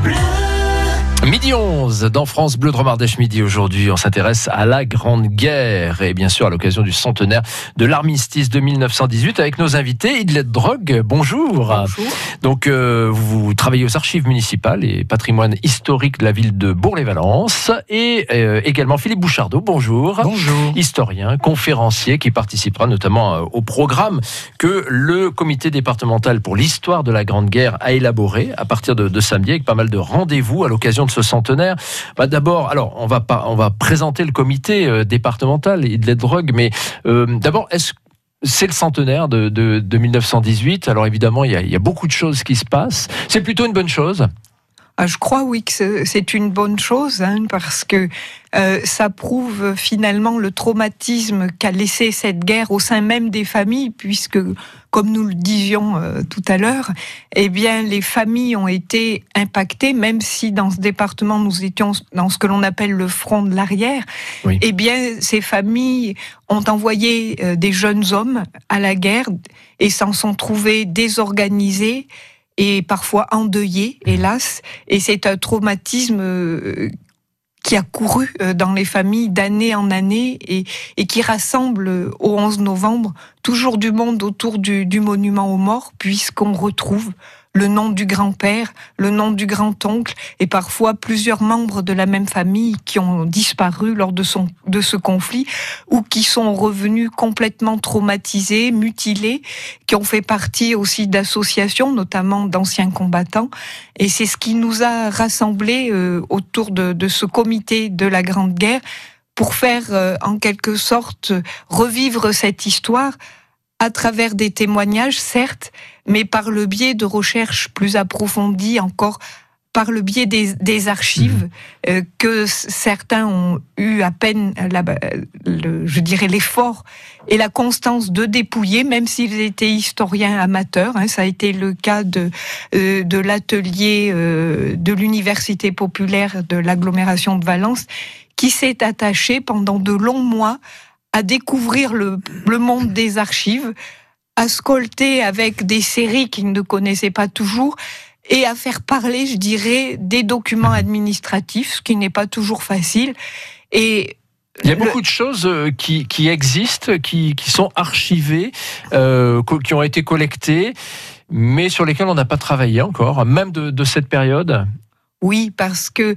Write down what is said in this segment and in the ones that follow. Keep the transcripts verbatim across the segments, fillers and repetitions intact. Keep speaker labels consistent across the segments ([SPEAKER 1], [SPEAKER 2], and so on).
[SPEAKER 1] Bleu. Midi onze, dans France Bleu Dromardèche Midi aujourd'hui, on s'intéresse à la Grande Guerre et bien sûr à l'occasion du centenaire de l'armistice de mille neuf cent dix-huit avec nos invités. Idlette Drogue, bonjour.
[SPEAKER 2] Bonjour.
[SPEAKER 1] Donc euh, vous travaillez aux archives municipales et patrimoine historique de la ville de Bourg-les-Valences et euh, également Philippe Bouchardot, bonjour.
[SPEAKER 2] Bonjour.
[SPEAKER 1] Historien, conférencier qui participera notamment euh, au programme que le comité départemental pour l'histoire de la Grande Guerre a élaboré à partir de, de samedi avec pas mal de rendez-vous à l'occasion de ce centenaire. Bah d'abord, alors on va pas, on va présenter le comité euh, départemental Idlette Drogue, mais euh, d'abord, est-ce c'est le centenaire de, de, de mille neuf cent dix-huit. Alors évidemment, il y, a, il y a beaucoup de choses qui se passent. C'est plutôt une bonne chose.
[SPEAKER 2] Ah, je crois, oui, que c'est une bonne chose, hein, parce que euh, ça prouve finalement le traumatisme qu'a laissé cette guerre au sein même des familles, puisque, comme nous le disions euh, tout à l'heure, eh bien, les familles ont été impactées, même si dans ce département, nous étions dans ce que l'on appelle le front de l'arrière. Oui. Eh bien, ces familles ont envoyé euh, des jeunes hommes à la guerre et s'en sont trouvés désorganisés et parfois endeuillés, hélas, et c'est un traumatisme euh, qui a couru euh, dans les familles d'année en année et, et qui rassemble euh, au onze novembre toujours du monde autour du, du monument aux morts, puisqu'on retrouve le nom du grand-père, le nom du grand-oncle et parfois plusieurs membres de la même famille qui ont disparu lors de, son, de ce conflit ou qui sont revenus complètement traumatisés, mutilés, qui ont fait partie aussi d'associations, notamment d'anciens combattants. Et c'est ce qui nous a rassemblés euh, autour de, de ce comité de la Grande Guerre pour faire euh, en quelque sorte revivre cette histoire à travers des témoignages, certes, mais par le biais de recherches plus approfondies, encore par le biais des, des archives, euh, que certains ont eu à peine, la, le, je dirais, l'effort et la constance de dépouiller, même s'ils étaient historiens amateurs. Hein, ça a été le cas de, euh, de l'atelier euh, de l'Université populaire de l'agglomération de Valence, qui s'est attaché pendant de longs mois à découvrir le, le monde des archives, à scolter avec des séries qu'ils ne connaissaient pas toujours, et à faire parler, je dirais, des documents administratifs, ce qui n'est pas toujours facile. Et
[SPEAKER 1] il y a beaucoup de choses qui, qui existent, qui, qui sont archivées, euh, qui ont été collectées, mais sur lesquelles on n'a pas travaillé encore, même de, de cette période.
[SPEAKER 2] Oui, parce que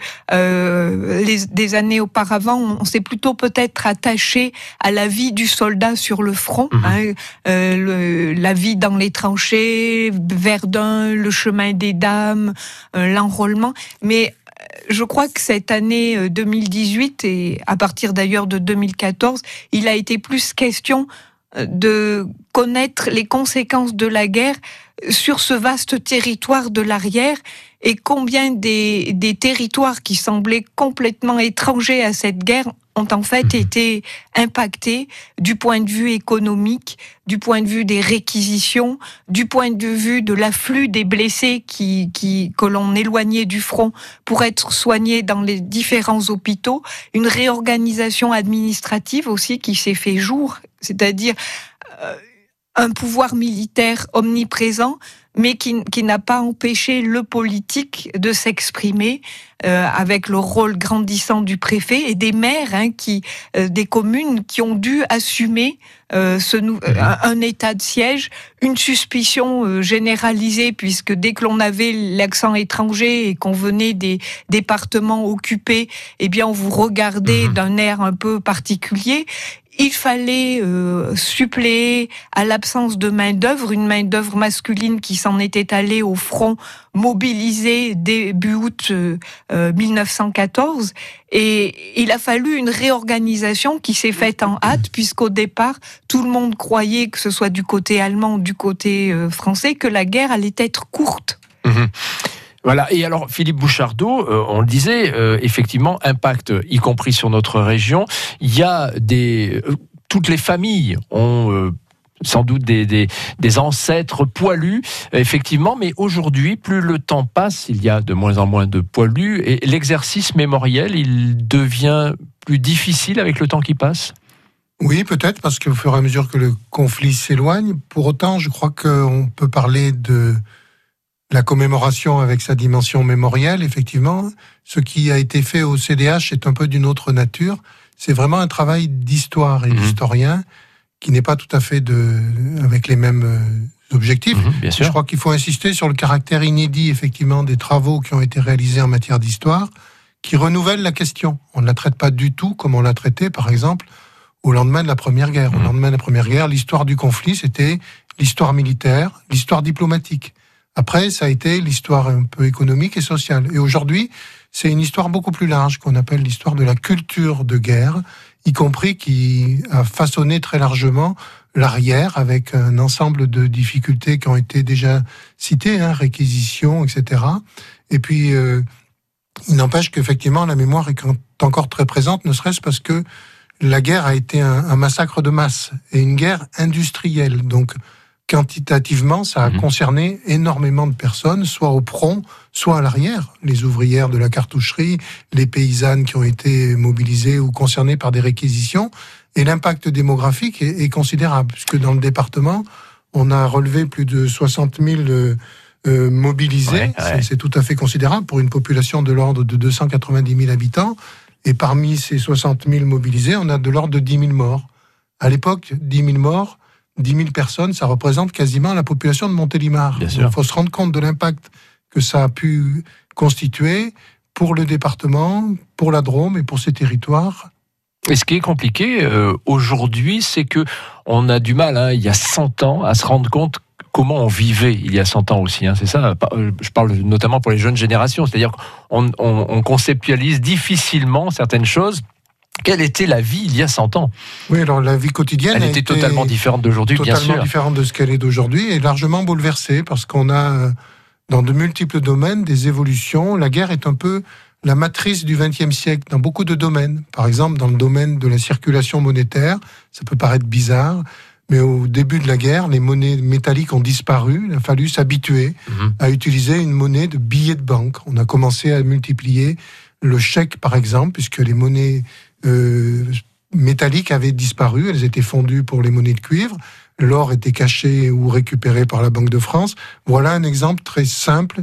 [SPEAKER 2] euh, les, des années auparavant, on s'est plutôt peut-être attaché à la vie du soldat sur le front, mmh. hein, euh, le, la vie dans les tranchées, Verdun, le chemin des dames, euh, l'enrôlement. Mais je crois que cette année deux mille dix-huit, et à partir d'ailleurs de deux mille quatorze, il a été plus question de connaître les conséquences de la guerre sur ce vaste territoire de l'arrière et combien des, des territoires qui semblaient complètement étrangers à cette guerre ont en fait été impactés du point de vue économique, du point de vue des réquisitions, du point de vue de l'afflux des blessés qui, qui, que l'on éloignait du front pour être soignés dans les différents hôpitaux, une réorganisation administrative aussi qui s'est fait jour, c'est-à-dire euh, un pouvoir militaire omniprésent, mais qui, qui n'a pas empêché le politique de s'exprimer euh, avec le rôle grandissant du préfet et des maires, hein, qui, euh, des communes qui ont dû assumer euh, ce, mmh. un, un état de siège, une suspicion euh, généralisée, puisque dès que l'on avait l'accent étranger et qu'on venait des départements occupés, eh bien on vous regardait mmh. d'un air un peu particulier. Il fallait euh, suppléer à l'absence de main-d'œuvre, une main-d'œuvre masculine qui s'en était allée au front, mobilisée début août euh, mille neuf cent quatorze. Et il a fallu une réorganisation qui s'est faite en hâte, puisqu'au départ, tout le monde croyait, que ce soit du côté allemand ou du côté euh, français, que la guerre allait être courte.
[SPEAKER 1] Mmh. Voilà, et alors Philippe Bouchardot, euh, on le disait, euh, effectivement, impact, y compris sur notre région. Il y a des... Euh, toutes les familles ont... Euh, sans doute des, des, des ancêtres poilus, effectivement, mais aujourd'hui, plus le temps passe, il y a de moins en moins de poilus, et l'exercice mémoriel, il devient plus difficile avec le temps qui passe ?
[SPEAKER 3] Oui, peut-être, parce qu'au fur et à mesure que le conflit s'éloigne, pour autant, je crois qu'on peut parler de la commémoration avec sa dimension mémorielle, effectivement. Ce qui a été fait au C D H est un peu d'une autre nature. C'est vraiment un travail d'histoire et mmh. d'historien qui n'est pas tout à fait de, avec les mêmes euh, objectifs.
[SPEAKER 1] Mmh, bien sûr.
[SPEAKER 3] Je crois qu'il faut insister sur le caractère inédit, effectivement, des travaux qui ont été réalisés en matière d'histoire, qui renouvellent la question. On ne la traite pas du tout comme on l'a traité, par exemple, au lendemain de la Première Guerre. Mmh. Au lendemain de la Première Guerre, l'histoire du conflit, c'était l'histoire militaire, l'histoire diplomatique. Après, ça a été l'histoire un peu économique et sociale. Et aujourd'hui, c'est une histoire beaucoup plus large qu'on appelle l'histoire de la culture de guerre, y compris qui a façonné très largement l'arrière avec un ensemble de difficultés qui ont été déjà citées, hein, réquisition, et cetera. Et puis, euh, il n'empêche qu'effectivement, la mémoire est encore très présente, ne serait-ce parce que la guerre a été un, un massacre de masse et une guerre industrielle. Donc, quantitativement, ça a mmh. concerné énormément de personnes, soit au front, soit à l'arrière. Les ouvrières de la cartoucherie, les paysannes qui ont été mobilisées ou concernées par des réquisitions. Et l'impact démographique est, est considérable, puisque dans le département, on a relevé plus de soixante mille euh, euh, mobilisés. Ouais, ouais. C'est, c'est tout à fait considérable pour une population de l'ordre de deux cent quatre-vingt-dix mille habitants. Et parmi ces soixante mille mobilisés, on a de l'ordre de dix mille morts. À l'époque, dix mille morts, dix mille personnes, ça représente quasiment la population de Montélimar. Il faut se rendre compte de l'impact que ça a pu constituer pour le département, pour la Drôme et pour ces territoires.
[SPEAKER 1] Et ce qui est compliqué euh, aujourd'hui, c'est que on a du mal, hein, il y a cent ans, à se rendre compte comment on vivait il y a cent ans aussi. Hein, c'est ça. Je parle notamment pour les jeunes générations, c'est-à-dire qu'on on, on conceptualise difficilement certaines choses. Quelle était la vie il y a cent ans ?
[SPEAKER 3] Oui, alors la vie quotidienne...
[SPEAKER 1] Elle était totalement différente d'aujourd'hui, bien sûr.
[SPEAKER 3] Totalement différente de ce qu'elle est d'aujourd'hui et largement bouleversée parce qu'on a, dans de multiples domaines, des évolutions. La guerre est un peu la matrice du vingtième siècle dans beaucoup de domaines. Par exemple, dans le domaine de la circulation monétaire, ça peut paraître bizarre, mais au début de la guerre, les monnaies métalliques ont disparu. Il a fallu s'habituer mmh. à utiliser une monnaie de billets de banque. On a commencé à multiplier le chèque, par exemple, puisque les monnaies euh, métalliques avaient disparu. Elles étaient fondues pour les monnaies de cuivre. L'or était caché ou récupéré par la Banque de France. Voilà un exemple très simple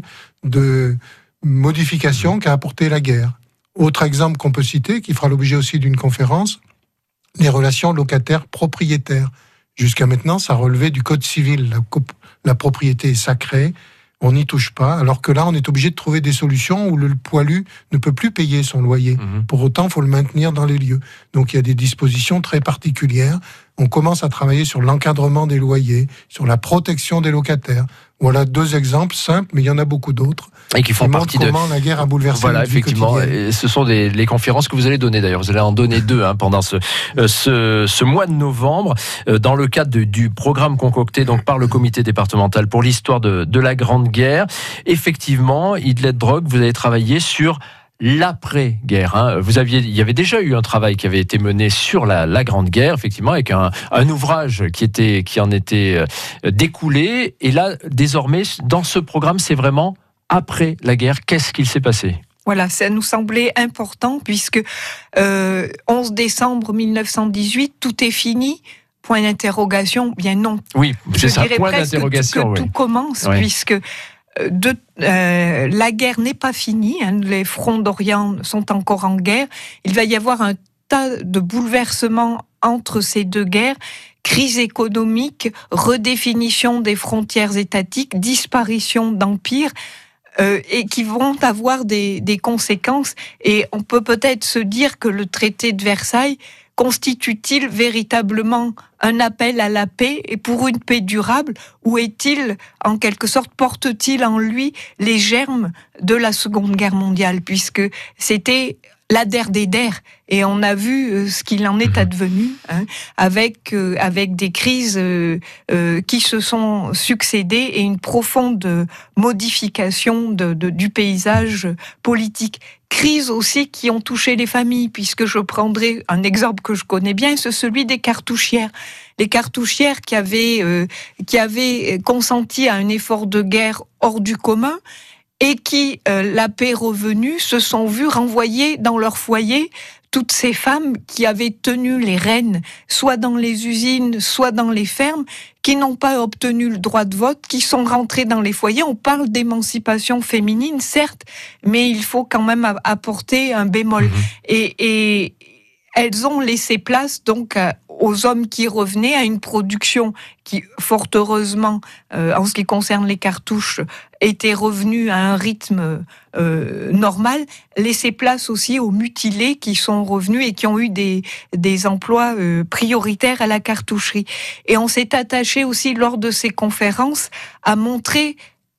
[SPEAKER 3] de modification qu'a apporté la guerre. Autre exemple qu'on peut citer, qui fera l'objet aussi d'une conférence, les relations locataires-propriétaires. Jusqu'à maintenant, ça relevait du Code civil. La, cop- la propriété est sacrée, on n'y touche pas, alors que là, on est obligé de trouver des solutions où le poilu ne peut plus payer son loyer. Mmh. Pour autant, il faut le maintenir dans les lieux. Donc, il y a des dispositions très particulières. On commence à travailler sur l'encadrement des loyers, sur la protection des locataires. Voilà deux exemples simples, mais il y en a beaucoup d'autres.
[SPEAKER 1] Et qui font
[SPEAKER 3] qui
[SPEAKER 1] partie de...
[SPEAKER 3] comment la guerre a bouleversé
[SPEAKER 1] voilà,
[SPEAKER 3] notre vie
[SPEAKER 1] effectivement.
[SPEAKER 3] quotidienne.
[SPEAKER 1] Et ce sont des, les conférences que vous allez donner d'ailleurs. Vous allez en donner deux hein, pendant ce, euh, ce, ce mois de novembre, euh, dans le cadre de, du programme concocté donc, par le comité départemental pour l'histoire de, de la Grande Guerre. Effectivement, Idlette Drogue, vous avez travaillé sur l'après-guerre. Hein. Vous aviez, il y avait déjà eu un travail qui avait été mené sur la, la Grande Guerre, effectivement, avec un, un ouvrage qui était, qui en était euh, découlé. Et là, désormais, dans ce programme, c'est vraiment après la guerre. Qu'est-ce qu'il s'est passé ?
[SPEAKER 2] Voilà, ça nous semblait important puisque euh, onze décembre mille neuf cent dix-huit, tout est fini. Point d'interrogation, bien non.
[SPEAKER 1] Oui, c'est
[SPEAKER 2] Je
[SPEAKER 1] ça.
[SPEAKER 2] dirais
[SPEAKER 1] Point
[SPEAKER 2] presque
[SPEAKER 1] d'interrogation.
[SPEAKER 2] que
[SPEAKER 1] oui.
[SPEAKER 2] tout commence
[SPEAKER 1] oui.
[SPEAKER 2] puisque De, euh, la guerre n'est pas finie, hein, les fronts d'Orient sont encore en guerre. Il va y avoir un tas de bouleversements entre ces deux guerres, crise économique, redéfinition des frontières étatiques, disparition d'empires, euh, et qui vont avoir des, des conséquences. Et on peut peut-être se dire que le traité de Versailles constitue-t-il véritablement un appel à la paix et pour une paix durable, ou est-il, en quelque sorte, porte-t-il en lui les germes de la Seconde Guerre mondiale, puisque c'était la der des der, et on a vu ce qu'il en est advenu, hein, avec, euh, avec des crises euh, euh, qui se sont succédées et une profonde modification de, de, du paysage politique. Crises aussi qui ont touché les familles, puisque je prendrai un exemple que je connais bien, c'est celui des cartouchières. Les cartouchières qui avaient, euh, qui avaient consenti à un effort de guerre hors du commun, et qui, euh, la paix revenue, se sont vus renvoyer dans leur foyer toutes ces femmes qui avaient tenu les rênes, soit dans les usines, soit dans les fermes, qui n'ont pas obtenu le droit de vote, qui sont rentrées dans les foyers. On parle d'émancipation féminine, certes, mais il faut quand même apporter un bémol. Mmh. Et, et elles ont laissé place donc aux hommes qui revenaient à une production qui, fort heureusement, euh, en ce qui concerne les cartouches, était revenue à un rythme euh, normal, laisser place aussi aux mutilés qui sont revenus et qui ont eu des, des emplois euh, prioritaires à la cartoucherie. Et on s'est attaché aussi, lors de ces conférences, à montrer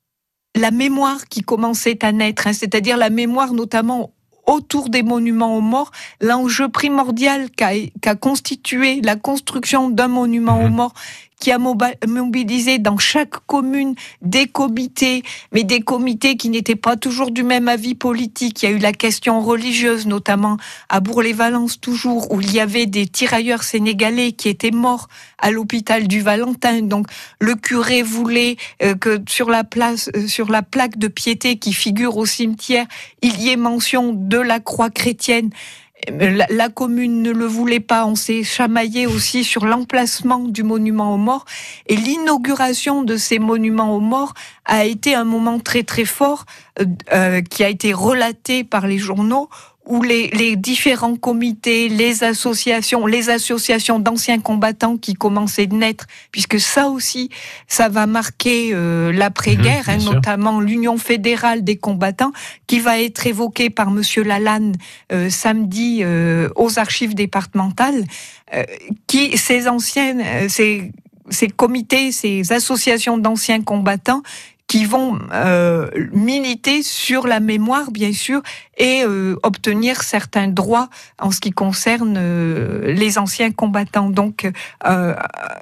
[SPEAKER 2] la mémoire qui commençait à naître, hein, c'est-à-dire la mémoire notamment autour des monuments aux morts, l'enjeu primordial qu'a, qu'a constitué la construction d'un monument mmh. aux morts, qui a mobilisé dans chaque commune des comités, mais des comités qui n'étaient pas toujours du même avis politique. Il y a eu la question religieuse, notamment à Bourg-les-Valences toujours, où il y avait des tirailleurs sénégalais qui étaient morts à l'hôpital du Valentin. Donc le curé voulait euh, que sur la place, euh, sur la plaque de piété qui figure au cimetière, il y ait mention de la croix chrétienne. La, la commune ne le voulait pas, on s'est chamaillé aussi sur l'emplacement du monument aux morts, et l'inauguration de ces monuments aux morts a été un moment très très fort euh, euh, qui a été relaté par les journaux, où les, les différents comités, les associations, les associations d'anciens combattants qui commençaient de naître, puisque ça aussi, ça va marquer euh, l'après-guerre, mmh, hein, notamment l'Union fédérale des combattants, qui va être évoquée par Monsieur Lalanne euh, samedi euh, aux archives départementales, euh, qui ces anciennes, euh, ces, ces comités, ces associations d'anciens combattants, qui vont euh, militer sur la mémoire, bien sûr, et euh, obtenir certains droits en ce qui concerne euh, les anciens combattants. Donc, euh,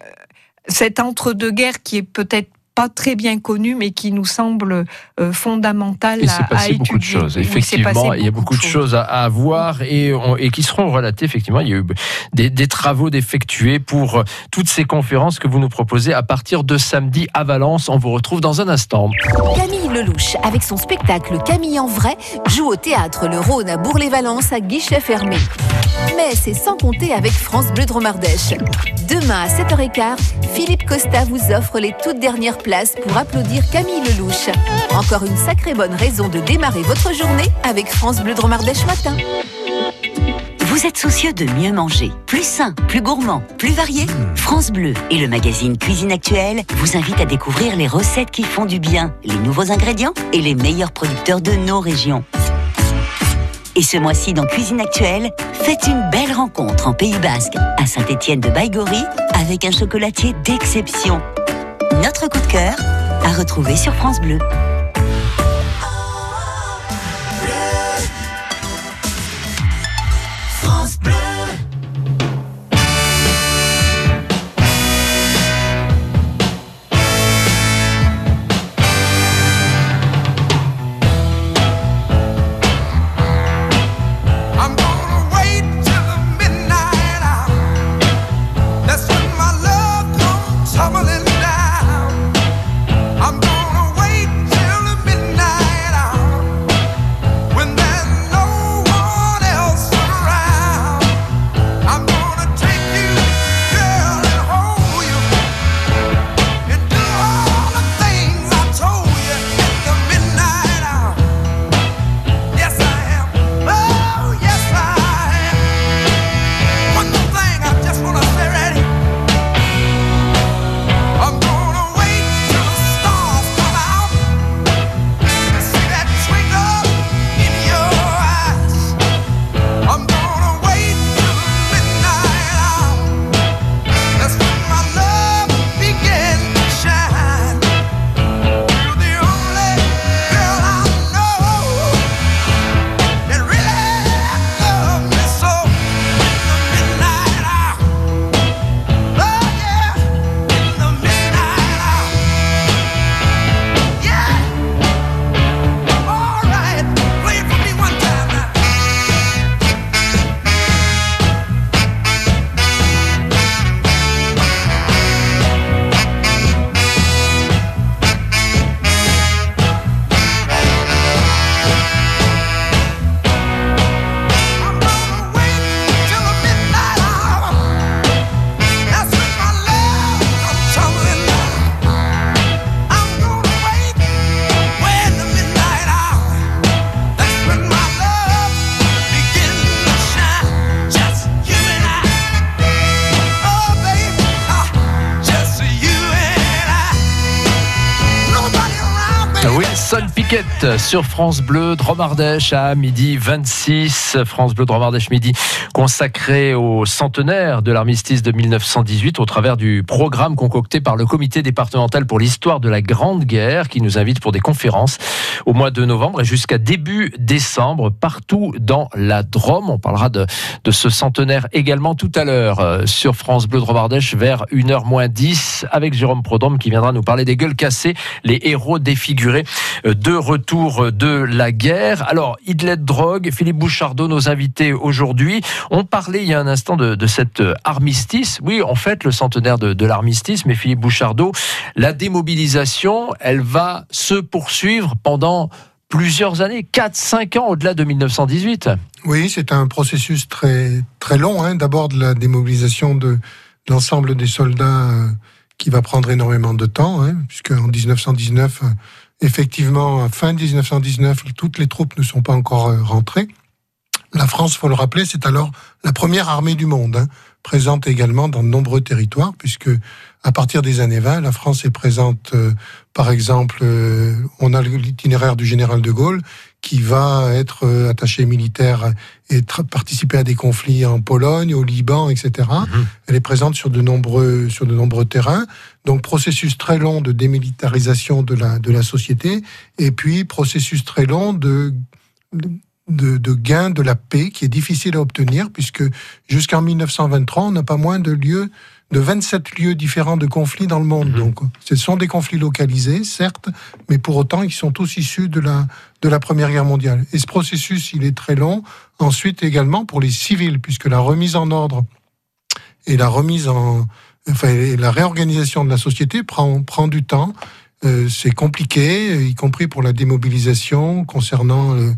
[SPEAKER 2] cet entre-deux-guerres qui est peut-être pas très bien connu, mais qui nous semble euh, fondamental à, à étudier. Il s'est passé beaucoup de
[SPEAKER 1] choses, effectivement. Il y a beaucoup de choses à, à voir et, on, et qui seront relatées, effectivement. Il y a eu des, des travaux d'effectués pour toutes ces conférences que vous nous proposez à partir de samedi à Valence. On vous retrouve dans un instant.
[SPEAKER 4] Camille Lelouch, avec son spectacle Camille en vrai, joue au théâtre Le Rhône à Bourg-les-Valences à guichet fermé. Mais c'est sans compter avec France Bleu Dromardèche. Demain à sept heures quinze, Philippe Costa vous offre les toutes dernières places pour applaudir Camille Lelouch. Encore une sacrée bonne raison de démarrer votre journée avec France Bleu Dromardèche matin.
[SPEAKER 5] Vous êtes soucieux de mieux manger, plus sain, plus gourmand, plus varié? France Bleu et le magazine Cuisine Actuelle vous invitent à découvrir les recettes qui font du bien, les nouveaux ingrédients et les meilleurs producteurs de nos régions. Et ce mois-ci, dans Cuisine Actuelle, faites une belle rencontre en Pays Basque, à Saint-Étienne de Baïgorry, avec un chocolatier d'exception. Notre coup de cœur, à retrouver sur France Bleu. France Bleu.
[SPEAKER 6] Tumbling down, I'm gonna wait till
[SPEAKER 1] Nelson Piquet sur France Bleu Drôme-Ardèche à midi vingt-six. France Bleu Drôme-Ardèche midi consacré au centenaire de l'armistice de mille neuf cent dix-huit au travers du programme concocté par le comité départemental pour l'histoire de la Grande Guerre qui nous invite pour des conférences au mois de novembre et jusqu'à début décembre partout dans la Drôme. On parlera de, de ce centenaire également tout à l'heure sur France Bleu Drôme-Ardèche vers une heure moins dix avec Jérôme Prodhomme qui viendra nous parler des gueules cassées, les héros défigurés de retour de la guerre. Alors, Idlet Drogue, Philippe Bouchardot, nos invités aujourd'hui, ont parlé il y a un instant de, de cet armistice. Oui, en fait, le centenaire de, de l'armistice, mais Philippe Bouchardot, la démobilisation, elle va se poursuivre pendant plusieurs années, quatre cinq ans au-delà de mille neuf cent dix-huit.
[SPEAKER 3] Oui, c'est un processus très, très long. Hein. D'abord, de la démobilisation de l'ensemble des soldats euh, qui va prendre énormément de temps, hein, puisque en dix-neuf cent dix-neuf, euh, effectivement, fin dix-neuf cent dix-neuf, toutes les troupes ne sont pas encore euh, rentrées. La France, faut le rappeler, c'est alors la première armée du monde, hein, présente également dans de nombreux territoires, puisque à partir des années vingt, la France est présente, euh, par exemple, euh, on a l'itinéraire du général de Gaulle, qui va être euh, attaché militaire et tra- participer à des conflits en Pologne, au Liban, et cetera. Mmh. Elle est présente sur de nombreux, sur de nombreux terrains. Donc, processus très long de démilitarisation de la, de la société, et puis processus très long de... de De, de gain de la paix qui est difficile à obtenir puisque jusqu'en mille neuf cent vingt-trois, on n'a pas moins de lieux, de vingt-sept lieux différents de conflits dans le monde. Mmh. Donc, ce sont des conflits localisés, certes, mais pour autant, ils sont tous issus de la, de la Première Guerre mondiale. Et ce processus, il est très long. Ensuite, également pour les civils, puisque la remise en ordre et la remise en, enfin, la réorganisation de la société prend, prend du temps. Euh, c'est compliqué, y compris pour la démobilisation concernant le,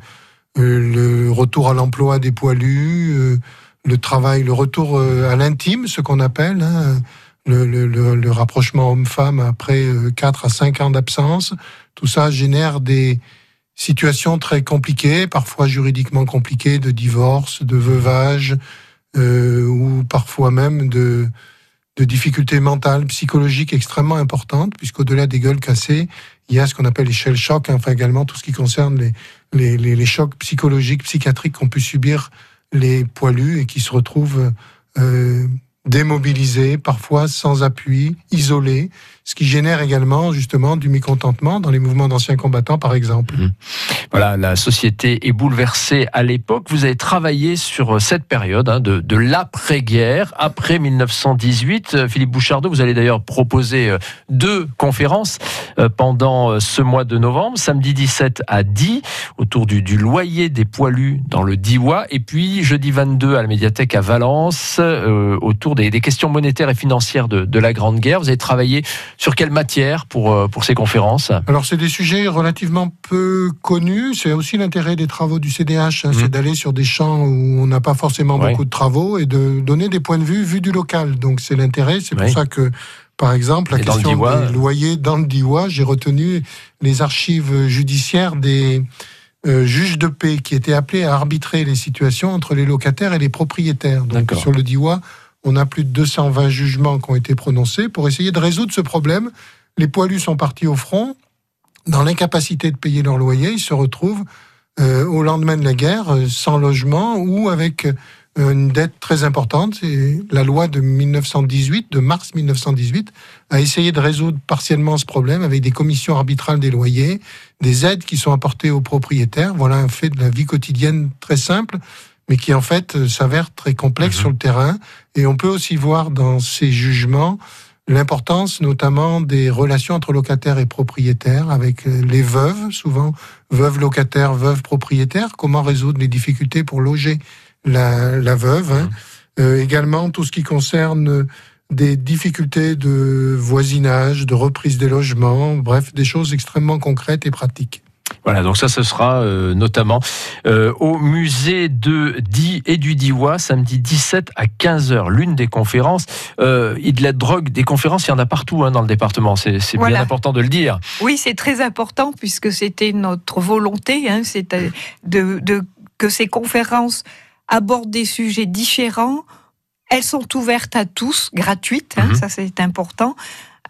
[SPEAKER 3] le retour à l'emploi des poilus, le travail, le retour à l'intime, ce qu'on appelle, hein, le, le, le rapprochement homme-femme après quatre à cinq ans d'absence. Tout ça génère des situations très compliquées, parfois juridiquement compliquées, de divorce, de veuvage, euh, ou parfois même de, de difficultés mentales, psychologiques extrêmement importantes, puisqu'au-delà des gueules cassées, il y a ce qu'on appelle les shell shocks, hein, enfin également tout ce qui concerne les, les, les, les chocs psychologiques, psychiatriques qu'ont pu subir les poilus et qui se retrouvent euh, démobilisés, parfois sans appui, isolés, ce qui génère également justement du mécontentement dans les mouvements d'anciens combattants, par exemple.
[SPEAKER 1] Mmh. Voilà, la société est bouleversée à l'époque. Vous avez travaillé sur cette période hein, de, de l'après-guerre, après mille neuf cent dix-huit. Philippe Bouchardot, vous allez d'ailleurs proposer deux conférences pendant ce mois de novembre, samedi dix-sept à Die, autour du, du loyer des poilus dans le Diois, et puis jeudi vingt-deux à la médiathèque à Valence, euh, autour des, des questions monétaires et financières de, de la Grande Guerre. Vous avez travaillé sur quelle matière pour, pour ces conférences ?
[SPEAKER 3] Alors, c'est des sujets relativement peu connus. C'est aussi l'intérêt des travaux du C D H, hein, mmh. c'est d'aller sur des champs où on n'a pas forcément ouais. beaucoup de travaux et de donner des points de vue vus du local. Donc, c'est l'intérêt. C'est pour oui. ça que, par exemple, la et question des loyers dans le Diois, j'ai retenu les archives judiciaires des euh, juges de paix qui étaient appelés à arbitrer les situations entre les locataires et les propriétaires. Donc, D'accord. sur le Diois, on a plus de deux cent vingt jugements qui ont été prononcés pour essayer de résoudre ce problème. Les poilus sont partis au front. Dans l'incapacité de payer leur loyer, ils se retrouvent euh, au lendemain de la guerre euh, sans logement ou avec euh, une dette très importante. Et la loi de mille neuf cent dix-huit, de mars mille neuf cent dix-huit, a essayé de résoudre partiellement ce problème avec des commissions arbitrales des loyers, des aides qui sont apportées aux propriétaires. Voilà un fait de la vie quotidienne très simple, mais qui en fait s'avère très complexe mmh. sur le terrain. Et on peut aussi voir dans ces jugements l'importance notamment des relations entre locataires et propriétaires, avec les veuves, souvent veuves locataires, veuves propriétaires, comment résoudre les difficultés pour loger la, la veuve. Hein. Mmh. Euh, également tout ce qui concerne des difficultés de voisinage, de reprise des logements, bref, des choses extrêmement concrètes et pratiques.
[SPEAKER 1] Voilà, donc ça, ce sera euh, notamment euh, au musée de Die et du Diois, samedi dix-sept à quinze heures, l'une des conférences. Euh, Idlet Drogue, des conférences, il y en a partout hein, dans le département, c'est, c'est voilà. bien important de le dire.
[SPEAKER 2] Oui, c'est très important puisque c'était notre volonté, hein, c'était de, de, que ces conférences abordent des sujets différents. Elles sont ouvertes à tous, gratuites, hein, mmh. ça c'est important.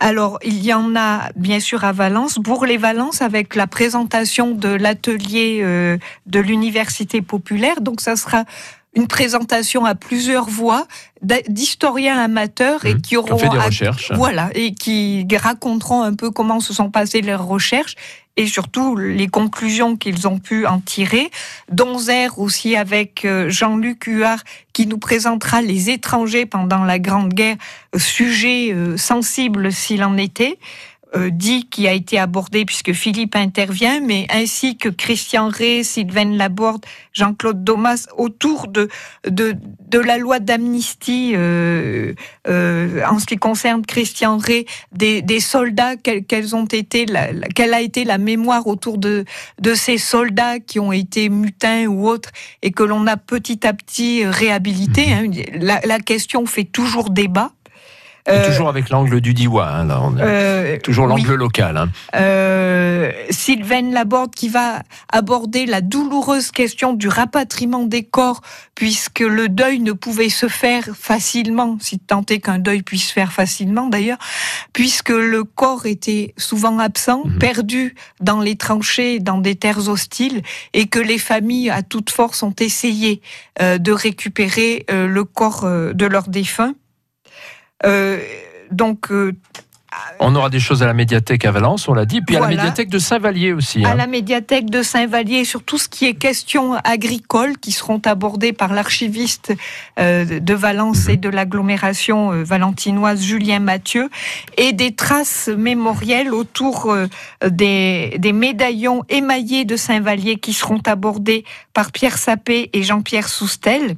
[SPEAKER 2] Alors, il y en a bien sûr à Valence, Bourg-les-Valence, avec la présentation de l'atelier euh, de l'Université populaire. Donc, ça sera une présentation à plusieurs voix d'historiens amateurs et
[SPEAKER 1] mmh,
[SPEAKER 2] qui auront
[SPEAKER 1] fait des recherches.
[SPEAKER 2] Voilà, et qui raconteront un peu comment se sont passées leurs recherches et surtout les conclusions qu'ils ont pu en tirer. Donzer aussi avec Jean-Luc Huard qui nous présentera les étrangers pendant la Grande Guerre, sujet sensible s'il en était. Euh, dit qui a été abordé puisque Philippe intervient, mais ainsi que Christian Rey, Sylvain Laborde, Jean-Claude Domas, autour de, de, de la loi d'amnistie euh, euh, en ce qui concerne Christian Rey, des, des soldats, quelles, quelles ont été la, la, quelle a été la mémoire autour de, de ces soldats qui ont été mutins ou autres et que l'on a petit à petit réhabilités. Hein. La, la question fait toujours débat.
[SPEAKER 1] Euh, toujours avec l'angle du Diois, hein, là, on euh, toujours l'angle oui. local. Hein.
[SPEAKER 2] Euh, Sylvain Laborde qui va aborder la douloureuse question du rapatriement des corps, puisque le deuil ne pouvait se faire facilement, si tant est qu'un deuil puisse se faire facilement d'ailleurs, puisque le corps était souvent absent, mmh. perdu dans les tranchées, dans des terres hostiles, et que les familles à toute force ont essayé euh, de récupérer euh, le corps euh, de leurs défunts. Euh, donc, euh,
[SPEAKER 1] on aura des choses à la médiathèque à Valence, on l'a dit, puis voilà. À la médiathèque de Saint-Vallier aussi. Hein.
[SPEAKER 2] À la médiathèque de Saint-Vallier, sur tout ce qui est questions agricoles qui seront abordées par l'archiviste euh, de Valence mmh. et de l'agglomération euh, valentinoise Julien Mathieu, et des traces mémorielles autour euh, des, des médaillons émaillés de Saint-Vallier qui seront abordés par Pierre Sapé et Jean-Pierre Soustel.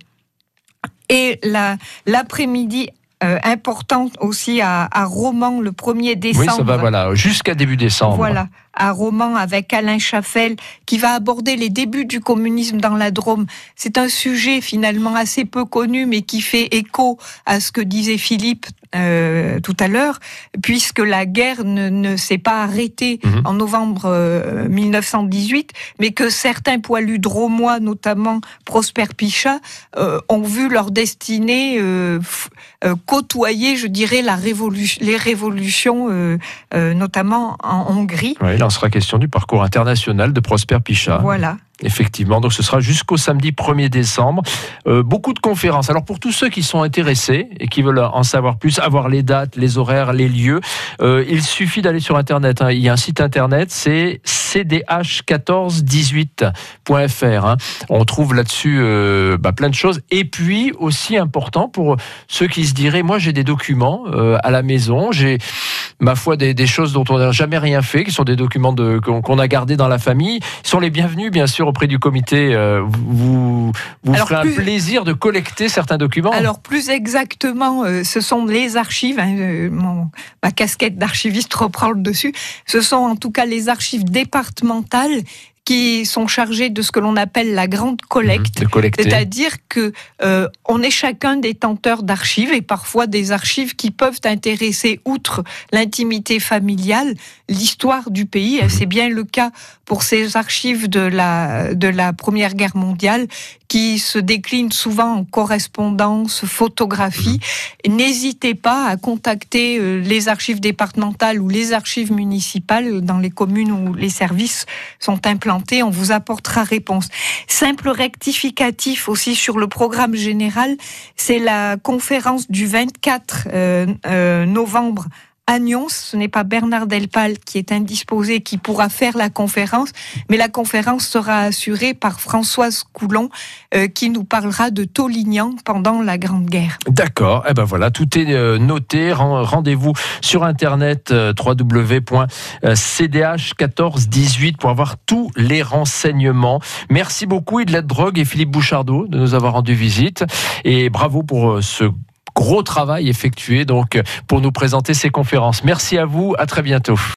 [SPEAKER 2] Et la, l'après-midi Euh, importante aussi à, à Romans le premier décembre.
[SPEAKER 1] Oui, ça va, voilà, jusqu'à début décembre.
[SPEAKER 2] Voilà, à Romans avec Alain Chaffel, qui va aborder les débuts du communisme dans la Drôme. C'est un sujet finalement assez peu connu, mais qui fait écho à ce que disait Philippe euh, tout à l'heure, puisque la guerre ne, ne s'est pas arrêtée mmh. en novembre euh, mille neuf cent dix-huit, mais que certains poilus drômois, notamment Prosper Pichat, euh, ont vu leur destinée euh, f- euh, côtoyer, je dirais, la révolution, les révolutions, euh, euh, notamment en Hongrie.
[SPEAKER 1] Oui, là, on sera question du parcours international de Prosper Pichat.
[SPEAKER 2] Voilà.
[SPEAKER 1] Effectivement, donc ce sera jusqu'au samedi premier décembre. Euh, beaucoup de conférences. Alors pour tous ceux qui sont intéressés et qui veulent en savoir plus, avoir les dates, les horaires, les lieux, euh, il suffit d'aller sur Internet. Hein. Il y a un site Internet, c'est c d h quatorze dix-huit point f r. Hein. On trouve là-dessus euh, bah, plein de choses. Et puis aussi important pour ceux qui se diraient, moi j'ai des documents euh, à la maison, j'ai ma foi des, des choses dont on n'a jamais rien fait, qui sont des documents de, qu'on, qu'on a gardés dans la famille. Ils sont les bienvenus, bien sûr, auprès du comité. Euh, vous vous alors ferez plus, un plaisir de collecter certains documents.
[SPEAKER 2] Alors plus exactement, euh, ce sont les archives. Hein, euh, mon, ma casquette d'archiviste reprend le dessus. Ce sont en tout cas les archives départementales qui sont chargés de ce que l'on appelle la grande collecte,
[SPEAKER 1] mmh,
[SPEAKER 2] c'est-à-dire que euh, on est chacun détenteur d'archives et parfois des archives qui peuvent intéresser, outre l'intimité familiale, l'histoire du pays. Mmh. C'est bien le cas pour ces archives de la de la Première Guerre mondiale qui se déclinent souvent en correspondance, photographie. Mmh. N'hésitez pas à contacter euh, les archives départementales ou les archives municipales dans les communes où les services sont implantés. On vous apportera réponse. Simple rectificatif aussi sur le programme général, c'est la conférence du vingt-quatre euh, euh, novembre à Nyons. Ce n'est pas Bernard Delpal qui est indisposé, qui pourra faire la conférence, mais la conférence sera assurée par Françoise Coulon, euh, qui nous parlera de Taulignan pendant la Grande Guerre.
[SPEAKER 1] D'accord, et eh ben voilà, tout est euh, noté. Rendez-vous sur internet euh, w w w point c d h quatorze dix-huit pour avoir tous les renseignements. Merci beaucoup Idelette Drogue et Philippe Bouchardot de nous avoir rendu visite, et bravo pour euh, ce gros travail effectué donc pour nous présenter ces conférences. Merci à vous, à très bientôt.